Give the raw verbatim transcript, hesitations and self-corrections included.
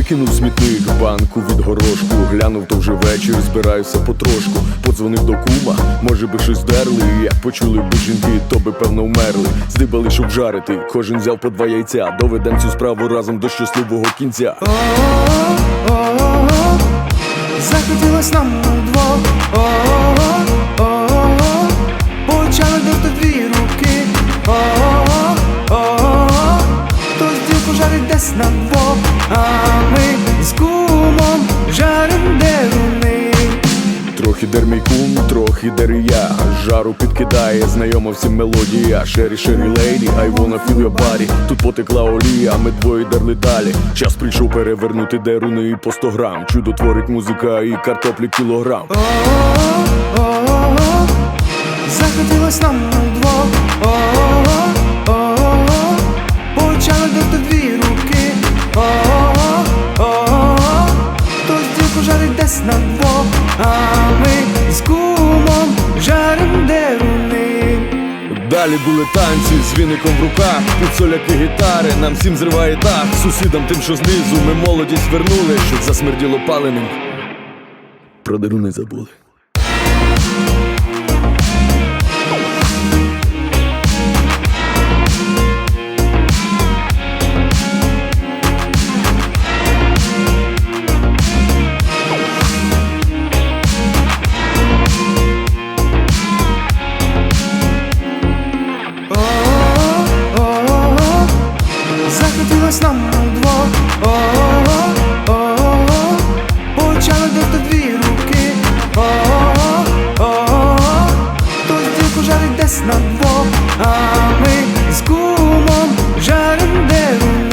Кинув смітник, банку від горошку. Глянув, то вже вечір, збираюся потрошку. Подзвонив до кума, може би щось дерли. Як почули б жінки, то би певно вмерли. Здибали, щоб жарити, кожен взяв по два яйця. Доведем цю справу разом до щасливого кінця. О-о-о-о, захотілось нам удвох. О-о-о-о, почали дути дві руки. О-о-о-о, то зділку жарить десь на двох, а ми з кумом жарим деруни. Трохи дер мій кум, трохи дер і я. Жару підкидає, знайома всім мелодія. Шері, шері, лейді, I wanna feel your body. Тут потекла олія, ми двоє дерли далі. Час прийшов перевернути деруни і по сто грам. Чудо творить музика і картоплі кілограм. О-о-о-о, захотілось нам удвох. О-о-о-о, почали дути дві руки. О-о-о-о, то зділку жарить десь на двох, а ми з кумом жарим деруни. Далі були танці з віником в руках, під соляки гітари, нам всім зриває так. Сусідам тим, що знизу, ми молодість вернули, щоб засмерділо паленим. Про деруни забули. Захотілось нам удвох. О-о-о-о, почали дути дві руки. О-о-о-о, то зділку жарить десь на двох, а ми з кумом жарим деруни.